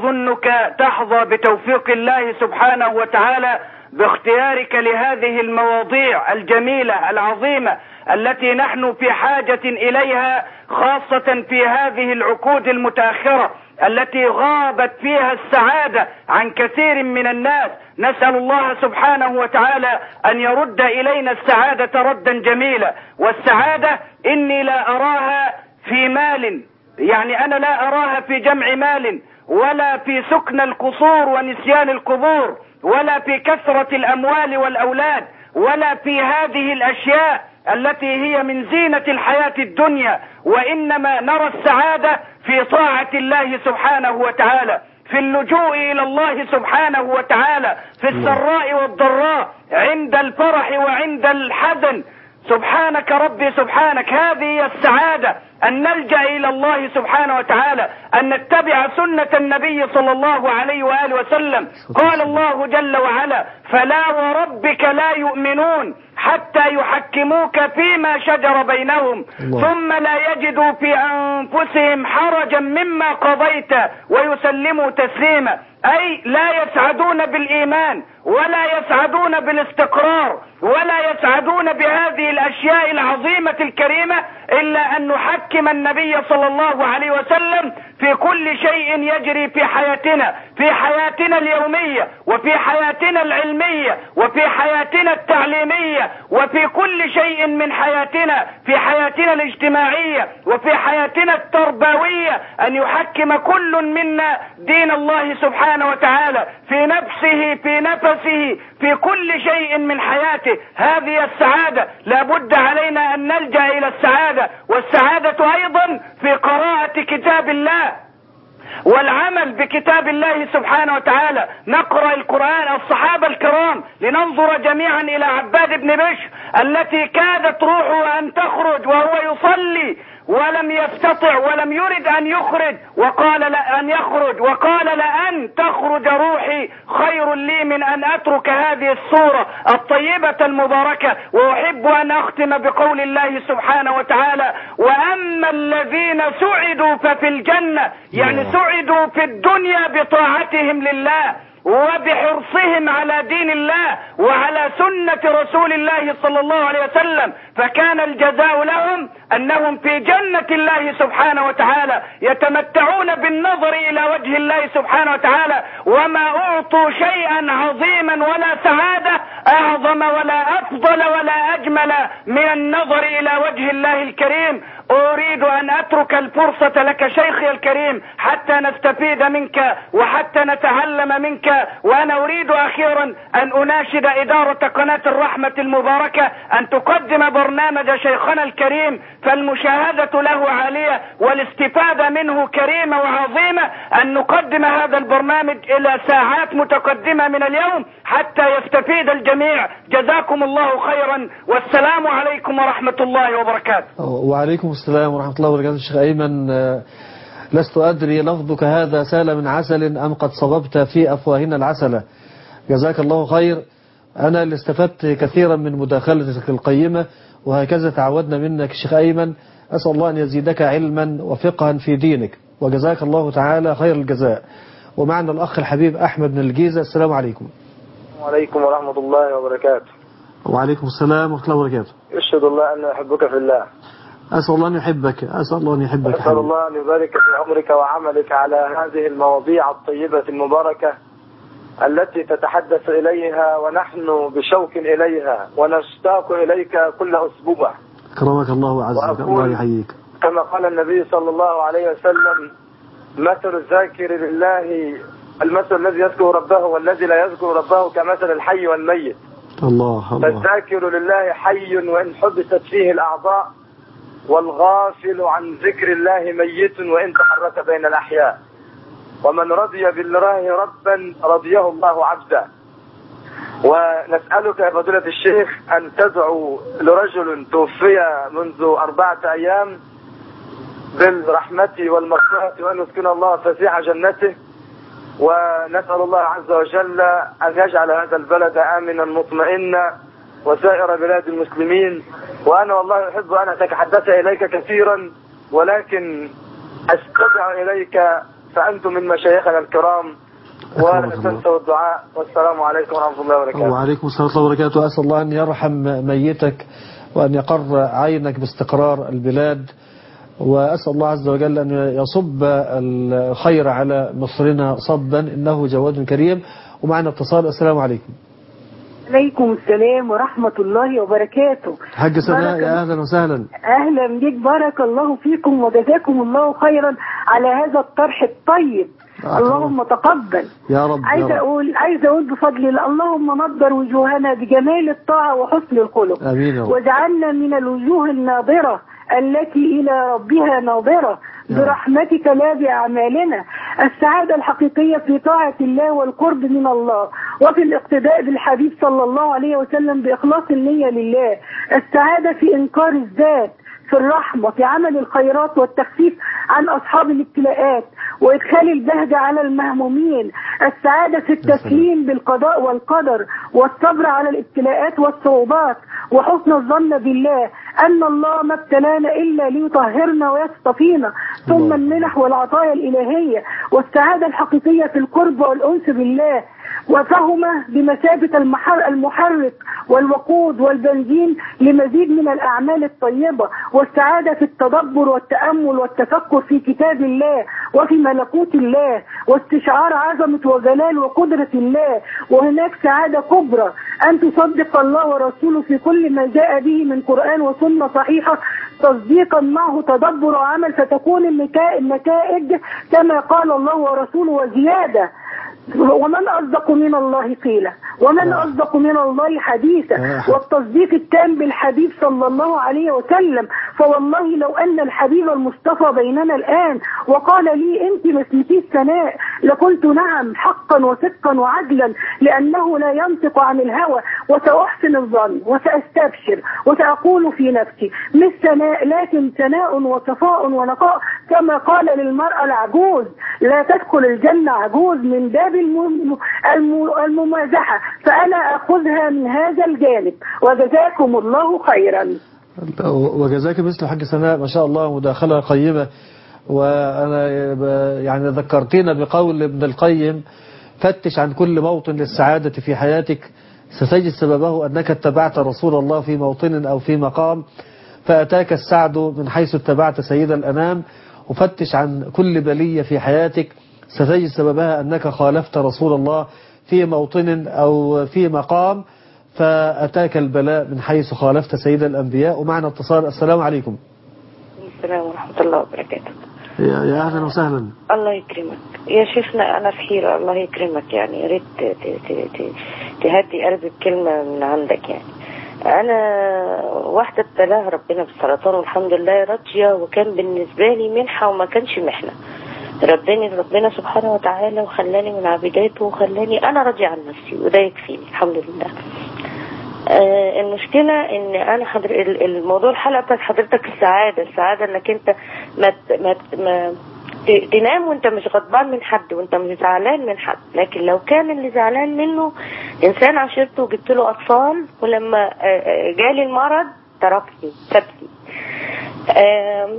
أظنك تحظى بتوفيق الله سبحانه وتعالى باختيارك لهذه المواضيع الجميلة العظيمة التي نحن في حاجة إليها، خاصة في هذه العقود المتأخرة التي غابت فيها السعادة عن كثير من الناس. نسأل الله سبحانه وتعالى أن يرد إلينا السعادة ردا جميلا. والسعادة إني لا أراها في مال، يعني أنا لا أراها في جمع مال، ولا في سكن القصور ونسيان القبور، ولا في كثرة الأموال والأولاد، ولا في هذه الأشياء التي هي من زينة الحياة الدنيا. وإنما نرى السعادة في طاعة الله سبحانه وتعالى، في اللجوء إلى الله سبحانه وتعالى، في السراء والضراء، عند الفرح وعند الحزن. سبحانك ربي سبحانك. هذه السعادة أن نلجأ إلى الله سبحانه وتعالى، أن نتبع سنة النبي صلى الله عليه وآله وسلم. قال الله جل وعلا: فلا وربك لا يؤمنون حتى يحكموك فيما شجر بينهم ثم لا يجدوا في أنفسهم حرجا مما قضيت ويسلموا تسليما. أي لا يسعدون بالإيمان، ولا يسعدون بالاستقرار، ولا يسعدون بهذه الأشياء العظيمة الكريمة إلا أن نحكم النبي صلى الله عليه وسلم في كل شيء يجري في حياتنا، في حياتنا اليومية، وفي حياتنا العلمية، وفي حياتنا التعليمية، وفي كل شيء من حياتنا، في حياتنا الاجتماعية، وفي حياتنا التربوية، أن يحكم كل منا دين الله سبحانه وتعالى في نفسه، في نفسه، في كل شيء من حياته. هذه السعادة لا بد علينا أن نلجأ إلى السعادة. والسعادة أيضا في قراءة كتاب الله. والعمل بكتاب الله سبحانه وتعالى. نقرأ القرآن الصحابة الكرام لننظر جميعا إلى عباد بن بشر التي كادت روحه أن تخرج وهو يصلي ولم يستطع ولم يرد أن يخرج وقال لا أن يخرج وقال لأن تخرج روحي خير لي من أن أترك هذه الصورة الطيبة المباركة. وأحب أن أختم بقول الله سبحانه وتعالى: وأما الذين سعدوا ففي الجنة، يعني سعدوا في الدنيا بطاعتهم لله وبحرصهم على دين الله وعلى سنة رسول الله صلى الله عليه وسلم، فكان الجزاء لهم أنهم في جنة الله سبحانه وتعالى يتمتعون بالنظر إلى وجه الله سبحانه وتعالى، وما أعطوا شيئا عظيما ولا سعادة أعظم ولا أفضل ولا أجمل من النظر إلى وجه الله الكريم. أريد أن أترك الفرصة لك شيخي الكريم حتى نستفيد منك وحتى نتعلم منك، وأنا أريد أخيرا أن أناشد إدارة قناة الرحمة المباركة أن تقدم برنامج شيخنا الكريم، فالمشاهدة له عالية والاستفادة منه كريمة وعظيمة، أن نقدم هذا البرنامج إلى ساعات متقدمة من اليوم حتى يستفيد الجميع. جزاكم الله خيرا، والسلام عليكم ورحمة الله وبركاته. وعليكم السلام ورحمة الله وبركاته. الشيخ أيمن، لست أدري لفظك هذا سال من عسل أم قد صببت في أفواهنا العسلة. جزاك الله خير. أنا اللي استفدت كثيرا من مداخلتك القيمة، وهكذا تعودنا منك الشيخ أيمن. أسأل الله أن يزيدك علما وفقها في دينك، وجزاك الله تعالى خير الجزاء. ومعنا الأخ الحبيب أحمد من الجيزة. السلام عليكم. وعليكم ورحمة الله وبركاته. وعليكم السلام ورحمة الله وبركاته. أشهد الله أن أحبك في الله. أسأل الله أن يحبك. أسأل الله أن يحبك. أسأل الله أن يبارك في عمرك وعملك على هذه المواضيع الطيبة المباركة التي تتحدث إليها ونحن بشوق إليها ونشتاق إليك كل أسبوع. كرمك الله وعزك. الله يحييك. كما قال النبي صلى الله عليه وسلم: مثل الذاكر لله المثل الذي يذكر ربه والذي لا يذكر ربه كمثل الحي والميت. الله الله. فالذاكر لله حي وإن حبست فيه الأعضاء، والغافل عن ذكر الله ميت وإن تحرك بين الأحياء. ومن رضي بالله ربا رضيه الله عبدا. ونسألك يا فضيلة الشيخ أن تدعو لرجل توفي منذ أربعة أيام بالرحمة والمغفرة، وأن يسكن الله فسيح جنته. ونسأل الله عز وجل أن يجعل هذا البلد آمنا مطمئنا وسائر بلاد المسلمين. وأنا والله أحب أن أتحدث إليك كثيرا، ولكن أستدعى إليك فأنتم من مشايخنا الكرام، ولا تنسوا الدعاء. والسلام عليكم ورحمة الله وبركاته. وعليكم السلام ورحمة الله وبركاته. أسأل الله أن يرحم ميتك وأن يقر عينك باستقرار البلاد، وأسأل الله عز وجل أن يصب الخير على مصرنا صبا، إنه جواد كريم. ومعنا اتصال. السلام عليكم. عليكم السلام ورحمة الله وبركاته. حاج سناء، يا أهلا وسهلا. أهلا بك، بارك الله فيكم وجزاكم الله خيرا على هذا الطرح الطيب. آه. اللهم تقبل يا رب. عايزة أقول عايزة أقول بفضل الله: اللهم نضر وجوهنا بجمال الطاعة وحسن الخلق، آمين، واجعلنا من الوجوه الناظرة التي إلى ربها ناظرة برحمتك لا بأعمالنا. السعادة الحقيقية في طاعة الله والقرب من الله، وفي الاقتداء بالحبيب صلى الله عليه وسلم بإخلاص النية لله. السعادة في إنكار الذات، في الرحمة، في عمل الخيرات والتخفيف عن أصحاب الابتلاءات، وإدخال البهجة على المهمومين. السعادة في التسليم بالقضاء والقدر، والصبر على الابتلاءات والصعوبات، وحسن الظن بالله أن الله ما ابتلانا إلا ليطهرنا ويصطفينا، ثم المنح والعطايا الإلهية. والسعادة الحقيقية في القرب والأنس بالله، وفهمه بمثابة المحرك والوقود والبنزين لمزيد من الأعمال الطيبة. والسعادة في التدبر والتأمل والتفكر في كتاب الله وفي ملكوت الله، واستشعار عظمة وجلال وقدرة الله. وهناك سعادة كبرى أن تصدق الله ورسوله في كل ما جاء به من قرآن وسنة صحيحة، تصديقا معه تدبر وعمل، فتكون النتائج كما قال الله ورسوله وزيادة. ومن أصدق من الله قيلا، ومن آه. أصدق من الله حديثا، آه. والتصديق التام بالحبيب صلى الله عليه وسلم. فوالله لو أن الحبيب المصطفى بيننا الآن وقال لي أنت ما اسمكيش سناء لقلت نعم حقا وصدقا وعدلا، لأنه لا ينطق عن الهوى، وسأحسن الظن وسأستبشر وسأقول في نفسي مش سناء لكن سناء وصفاء ونقاء، كما قال للمرأة العجوز لا تدخل الجنة عجوز من باب الم- الم- الممازحة، فأنا أخذها من هذا الجانب. وجزاكم الله خيرا. وجزاك مثل حاج سناء، ما شاء الله مداخلة قيمة. وأنا يعني ذكرتينا بقول ابن القيم: فتش عن كل موطن للسعادة في حياتك ستجد سببه أنك اتبعت رسول الله في موطن أو في مقام فأتاك السعد من حيث اتبعت سيد الأنام. وفتش عن كل بلية في حياتك ستجد سببها أنك خالفت رسول الله في موطن أو في مقام فأتاك البلاء من حيث خالفت سيد الأنبياء. ومعنا اتصال. السلام عليكم. السلام ورحمة الله وبركاته. يا يا أهلا وسهلا. الله يكرمك يا شيخنا، أنا في حيرة. الله يكرمك يعني، يا ريت تهدي قلبي بكلمة من عندك. يعني أنا واحدة ابتلاها ربنا بالسرطان والحمد لله راضية، وكان بالنسبة لي منحة وما كانش محنة. ربنا ربنا سبحانه وتعالى وخلاني من عباداته وخلاني أنا راضية عن نفسي، وده يكفيني الحمد لله. آه المشكلة ان انا حضر الموضوع الحلقة بتاعت حضرتك السعادة السعادة انك انت ما, ما, ما تنام وانت مش غضبان من حد وانت مش زعلان من حد. لكن لو كان اللي زعلان منه انسان عشرته وجبت له اطفال، ولما آه جالي المرض تركني سابني. آه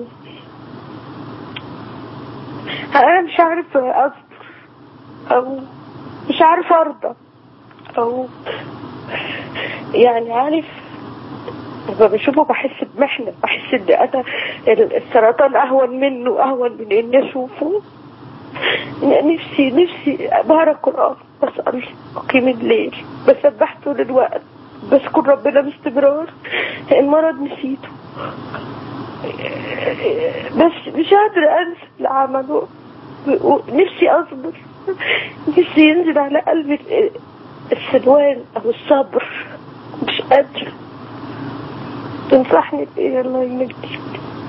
انا مش عارفة اصبر او مش عارفة ارضى او يعني عارف لما بشوفه بحس بمحنة، بحس ان انا السرطان اهون منه، اهون من اني اشوفه. نفسي نفسي بقرا القرآن، بسأل اقيم الليل، بسبح طول الوقت، بشكر ربنا باستمرار. المرض نسيته بس مش قادرة انسى اللي عمله. نفسي اصبر، نفسي ينزل على قلبي السلوان او الصبر، مش قادرة. تنصحني بإيه؟ الله يمجدك.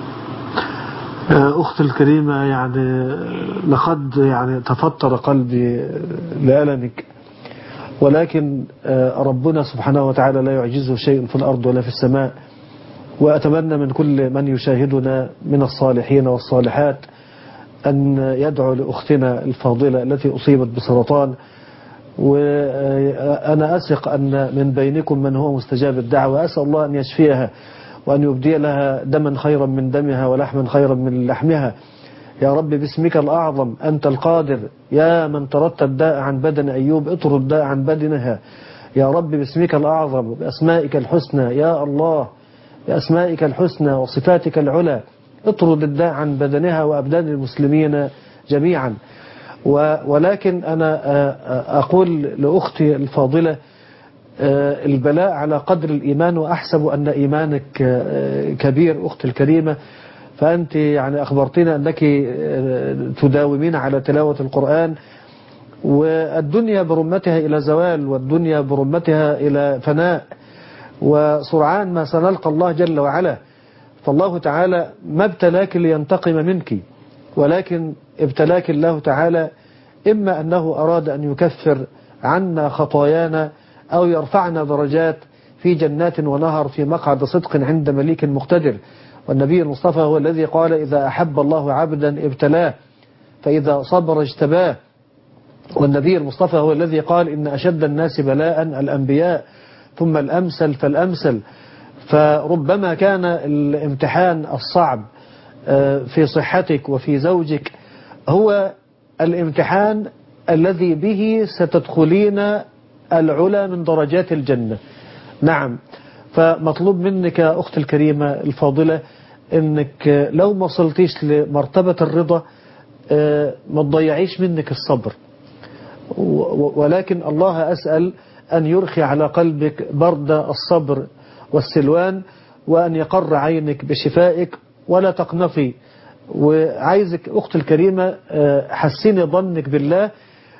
أختي الكريمة، يعني لقد يعني تفطر قلبي لألمك، ولكن ربنا سبحانه وتعالى لا يعجزه شيء في الأرض ولا في السماء. وأتمنى من كل من يشاهدنا من الصالحين والصالحات أن يدعو لأختنا الفاضلة التي أصيبت بسرطان. وأنا أثق أن من بينكم من هو مستجاب الدعوة. أسأل الله أن يشفيها وأن يبدي لها دما خيرا من دمها ولحما خيرا من لحمها. يا رب باسمك الأعظم أنت القادر، يا من طردت الداء عن بدن أيوب اطرد الداء عن بدنها. يا رب باسمك الأعظم بأسمائك الحسنى يا الله، بأسمائك الحسنى وصفاتك العلى اطرد الداء عن بدنها وأبدان المسلمين جميعا. ولكن أنا أقول لأختي الفاضلة البلاء على قدر الإيمان، وأحسب أن إيمانك كبير أختي الكريمة. فأنت يعني أخبرتنا أنك تداومين على تلاوة القرآن، والدنيا برمتها إلى زوال، والدنيا برمتها إلى فناء، وسرعان ما سنلقى الله جل وعلا. فالله تعالى ما ابتلاك لينتقم منك، ولكن ابتلاك الله تعالى إما أنه أراد أن يكفر عنا خطايانا أو يرفعنا درجات في جنات ونهر في مقعد صدق عند مليك مقتدر. والنبي المصطفى هو الذي قال: إذا أحب الله عبدا ابتلاه، فإذا صبر اجتباه. والنبي المصطفى هو الذي قال: إن أشد الناس بلاء الأنبياء ثم الأمثل فالأمثل. فربما كان الامتحان الصعب في صحتك وفي زوجك هو الامتحان الذي به ستدخلين العلا من درجات الجنة. نعم، فمطلوب منك يا أخت الكريمة الفاضلة أنك لو ما وصلتيش لمرتبة الرضا ما تضيعيش منك الصبر، ولكن الله أسأل أن يرخي على قلبك برد الصبر والسلوان، وأن يقر عينك بشفائك ولا تقنطي. وعايزك أخت الكريمة حسيني ظنك بالله،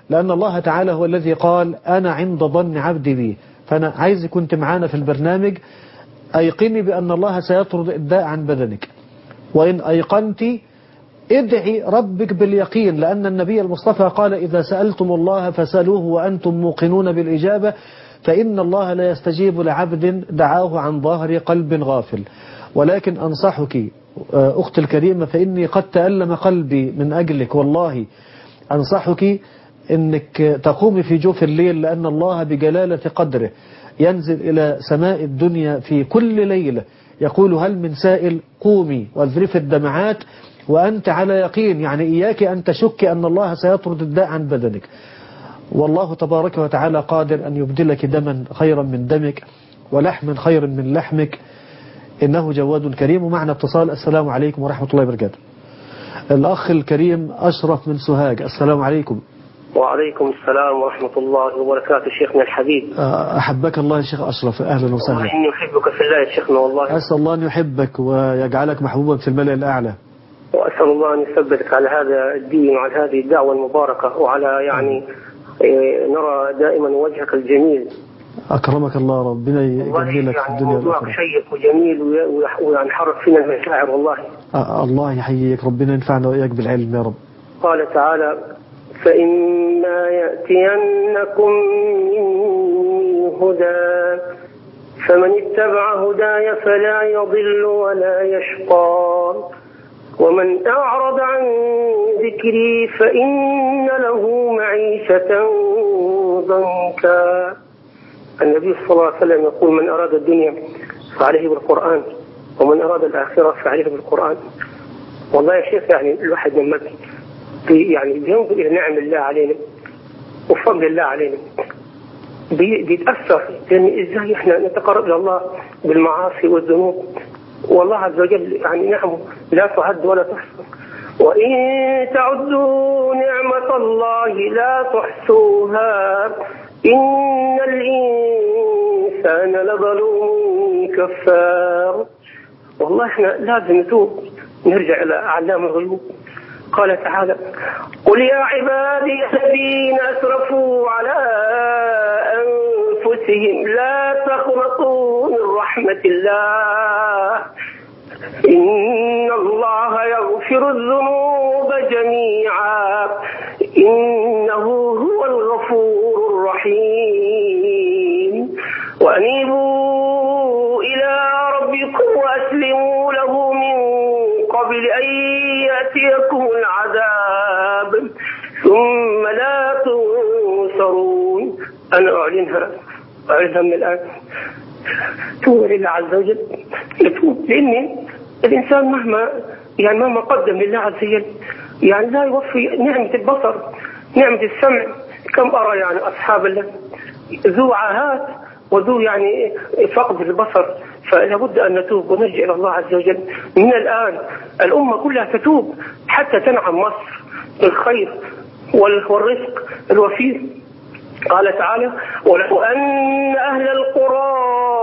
لأن الله تعالى هو الذي قال أنا عند ظن عبدي بي. فأنا عايز كنت معانا في البرنامج أيقني بأن الله سيطرد الداء عن بدنك، وإن أيقنت ادعي ربك باليقين، لأن النبي المصطفى قال إذا سألتم الله فسألوه وأنتم موقنون بالإجابة، فإن الله لا يستجيب لعبد دعاه عن ظهر قلب غافل. ولكن أنصحك أختي الكريمة، فإني قد تألم قلبي من أجلك والله، أنصحك أنك تقومي في جوف الليل، لأن الله بجلالة قدره ينزل إلى سماء الدنيا في كل ليلة يقول هل من سائل، قومي واذرفي الدمعات وأنت على يقين، يعني إياك أن تشك أن الله سيطرد الداء عن بدنك. والله تبارك وتعالى قادر أن يبدلك دما خيرا من دمك ولحما خيرا من لحمك، إنه جواد كريم. ومعنا اتصال. السلام عليكم ورحمة الله وبركاته. الأخ الكريم أشرف من سوهاج. السلام عليكم. وعليكم السلام ورحمة الله وبركاته شيخنا الحبيب. أحبك الله يا شيخ أشرف، أهلا وسهلا. والله إني أحبك في الله يا شيخنا والله. أسأل الله أن يحبك ويجعلك محبوبا في الملأ الأعلى. وأسأل الله أن يثبتك على هذا الدين وعلى هذه الدعوة المباركة وعلى يعني نرى دائما وجهك الجميل. أكرمك الله، ربنا يجملك في الدنيا والآخرة. شيق وجميل وينحرك فينا المشاعر والله. آه الله يحييك، ربنا ينفعنا وإياك بالعلم يا رب. قال تعالى فإما يأتينكم مني هدى فمن اتبع هداي فلا يضل ولا يشقى ومن أعرض عن ذكري فإن له معيشة ضنكا. النبي صلى الله عليه وسلم يقول من أراد الدنيا فعليه بالقرآن ومن أراد الآخرة فعليه بالقرآن. والله يا شيخ يعني الواحد لما يعني بينظر إلى نعم الله علينا وفضل الله علينا بيتأثر، يعني إزاي إحنا نتقرب إلى الله بالمعاصي والذنوب، والله عز وجل يعني نعمه لا تعد ولا تحصى. وإن تعدوا نعمة الله لا تحصوها إن الإنسان لظلوم كفار. والله إحنا لازم نتوب نرجع إلى أعلام الغيوب. قال تعالى قل يا عبادي الذين أسرفوا على أنفسهم لا تقنطوا من رحمة الله إن الله يغفر الذنوب جميعا إنه هو الغفور الرحيم وأنيبوا إلى ربكم وأسلموا له من قبل أن يأتيكم العذاب ثم لا تنصرون. أنا أعلنها أعلنها من الآن، توب لله عز وجل، نتوب، لأن الإنسان مهما يعني مهما قدم لله عز وجل يعني لا يوفي نعمة البصر نعمة السمع. كم أرى يعني أصحاب الله ذو عاهات وذو يعني فقد البصر، فلا بد أن نتوب ونرجع إلى الله عز وجل من الآن. الأمة كلها تتوب حتى تنعم مصر بالخير والرزق الوفير. قال تعالى ولو أن أهل القرى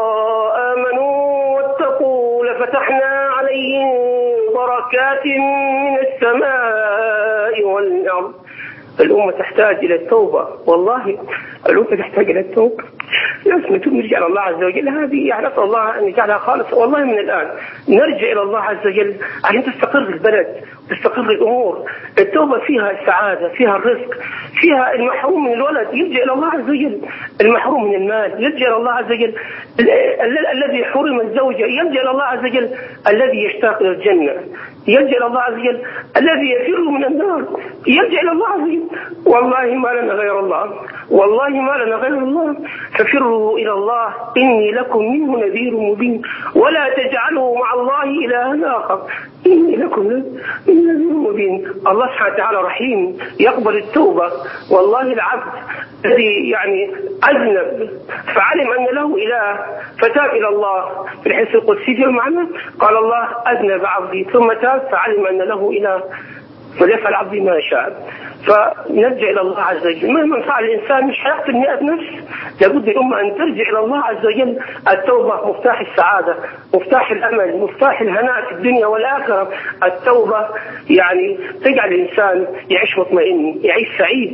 آمنوا واتقوا لفتحنا عليهم بركات من السماء والأرض. الأمة تحتاج إلى التوبة، والله الأمة تحتاج إلى التوبة، لازم نتوب نرجع إلى الله عز وجل. هذه يعني نسأل الله أن يجعلها خالصة والله من الآن، نرجع إلى الله عز وجل عشان تستقر البلد تستقر الأمور. التوبة فيها السعادة، فيها الرزق، فيها المحروم من الولد يرجع إلى الله عز وجل، المحروم من المال يرجع إلى الله عز وجل، الذي حرم الزوجة يرجع إلى الله عز وجل، الذي يشتاق إلى الجنة يرجع إلى الله عز وجل، الذي يفر من النار يرجع إلى الله عز وجل. والله ما لنا غير الله، والله ما لنا غير الله، ففروا إلى الله إني لكم منه نذير مبين ولا تجعلوا مع الله إلها آخر إني لكم نذير مبين. الله سبحانه وتعالى رحيم يقبل التوبة. والله العبد الذي يعني أذنب فعلم أن له إله فتاب إلى الله في الحديث القدسي في المعنى قال الله أذنب عبدي ثم تاب فعلم أن له إله فليفعل عبدي ما يشاء. فنرجع إلى الله عز وجل. مهما فعل الإنسان مش هيقتل مئة نفس، لابد الأمة أن ترجع إلى الله عز وجل. التوبة مفتاح السعادة، مفتاح الأمل، مفتاح الهناء في الدنيا والآخرة. التوبة يعني تجعل الإنسان يعيش مطمئن، يعيش سعيد.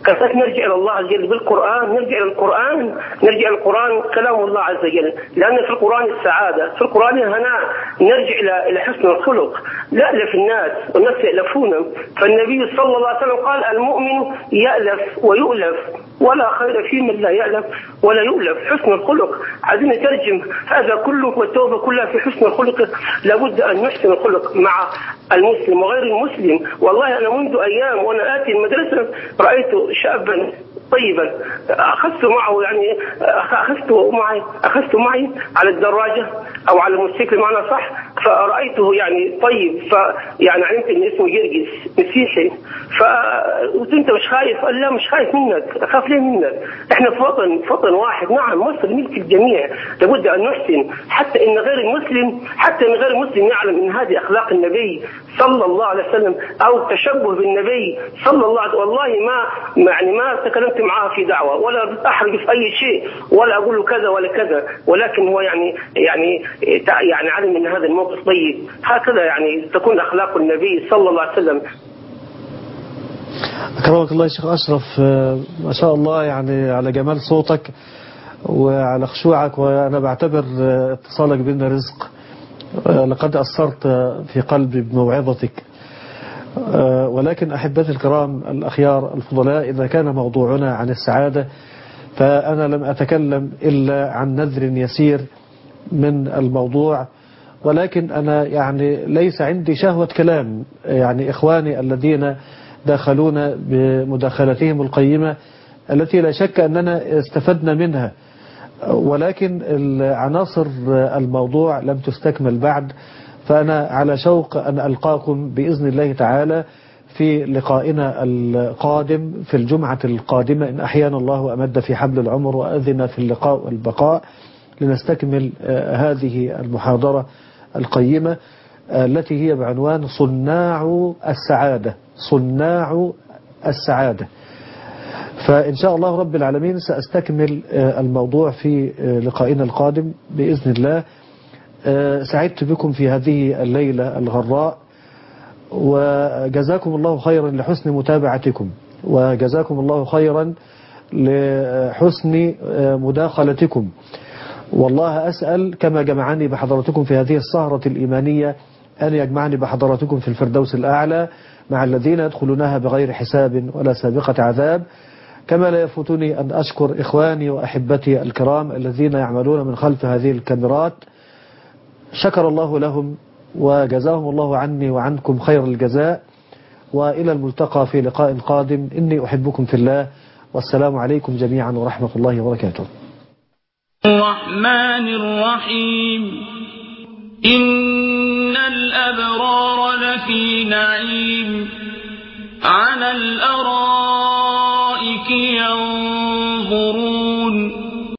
كذلك نرجع إلى الله عز وجل بالقرآن، نرجع إلى القرآن، نرجع إلى القرآن كلام الله عز وجل، لأن في القرآن السعادة، في القرآن الهناء. نرجع إلى إلى حسن الخلق، لا ألف الناس والناس يألفون. فالنبي صلى الله عليه وسلم قال المؤمن يألف ويؤلف ولا خير في من لا يألف ولا يؤلف. حسن الخلق عايزين نترجم هذا كله، والتوبة كلها في حسن الخلق. لابد أن نحسن الخلق مع المسلم وغير المسلم. والله أنا منذ أيام وأنا آتي المدرسة رأيت شابا طيبا، أخذت معه يعني أخذت معي أخذت معي على الدراجة أو على الموتوسيكل معنا صح، فرأيته يعني طيب، فيعني علمت إن اسمه جرجس مسيحي. فقلت أنت مش خايف؟ قال لا مش خايف منك. أخاف ليه منك؟ إحنا في وطن في وطن واحد. نعم مصر ملك الجميع، لابد أن نحسن حتى إن غير المسلم حتى إن غير المسلم يعلم إن هذه أخلاق النبي صلى الله عليه وسلم أو تشبه بالنبي صلى الله عليه وسلم. والله ما يعني ما تكلمت معاه في دعوة ولا أحرج في أي شيء ولا أقول له كذا ولا كذا، ولكن هو يعني يعني يعني علم إن هذا الموقف طيب. هكذا يعني تكون أخلاق النبي صلى الله عليه وسلم. أكرمك الله يا شيخ أشرف، ما شاء الله يعني على جمال صوتك وعلى خشوعك، وأنا بعتبر اتصالك بنا رزق. لقد أثرت في قلبي بموعظتك. ولكن أحبتي الكرام الأخيار الفضلاء، إذا كان موضوعنا عن السعادة فأنا لم أتكلم إلا عن نذر يسير من الموضوع، ولكن أنا يعني ليس عندي شهوة كلام. يعني إخواني الذين داخلون بمداخلتهم القيمة التي لا شك أننا استفدنا منها، ولكن عناصر الموضوع لم تستكمل بعد. فأنا على شوق أن ألقاكم بإذن الله تعالى في لقائنا القادم في الجمعة القادمة إن أحيانا الله وأمد في حبل العمر وأذن في اللقاء والبقاء، لنستكمل هذه المحاضرة القيمة التي هي بعنوان صناع السعادة. صناع السعادة. فإن شاء الله رب العالمين سأستكمل الموضوع في لقائنا القادم بإذن الله. سعدت بكم في هذه الليلة الغراء، وجزاكم الله خيرا لحسن متابعتكم، وجزاكم الله خيرا لحسن مداخلتكم. والله أسأل كما جمعني بحضرتكم في هذه السهرة الإيمانية أن يجمعني بحضرتكم في الفردوس الأعلى مع الذين يدخلونها بغير حساب ولا سابقة عذاب. كما لا يفوتني أن أشكر إخواني وأحبتي الكرام الذين يعملون من خلف هذه الكاميرات، شكر الله لهم وجزاهم الله عني وعنكم خير الجزاء. وإلى الملتقى في لقاء قادم. إني أحبكم في الله، والسلام عليكم جميعا ورحمة الله وبركاته. الرحمن الرحيم. إن الأبرار لفي نعيم على الأرائك ينظرون